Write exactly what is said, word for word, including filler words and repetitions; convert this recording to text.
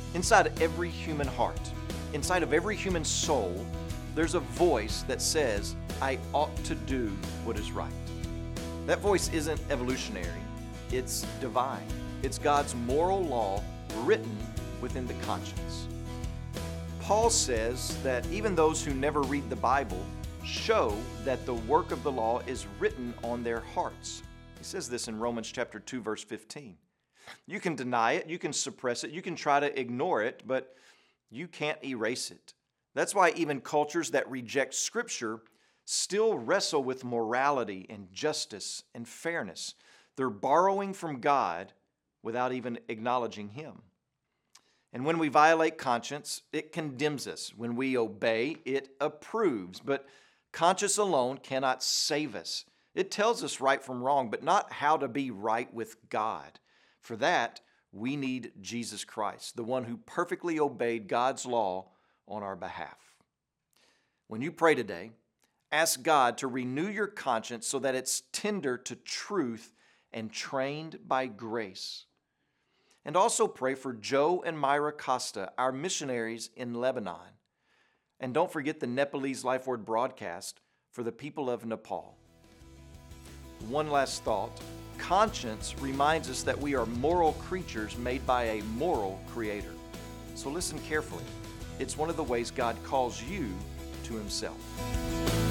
Inside every human heart, inside of every human soul, there's a voice that says, I ought to do what is right. That voice isn't evolutionary, it's divine. It's God's moral law written within the conscience. Paul says that even those who never read the Bible show that the work of the law is written on their hearts. He says this in Romans chapter two, verse fifteen. You can deny it, you can suppress it, you can try to ignore it, but you can't erase it. That's why even cultures that reject Scripture still wrestle with morality and justice and fairness. They're borrowing from God without even acknowledging Him. And when we violate conscience, it condemns us. When we obey, it approves. But conscience alone cannot save us. It tells us right from wrong, but not how to be right with God. For that, we need Jesus Christ, the one who perfectly obeyed God's law on our behalf. When you pray today, ask God to renew your conscience so that it's tender to truth and trained by grace. And also pray for Joe and Myra Costa, our missionaries in Lebanon. And don't forget the Nepalese Life Word broadcast for the people of Nepal. One last thought. Conscience reminds us that we are moral creatures made by a moral Creator. So listen carefully. It's one of the ways God calls you to Himself.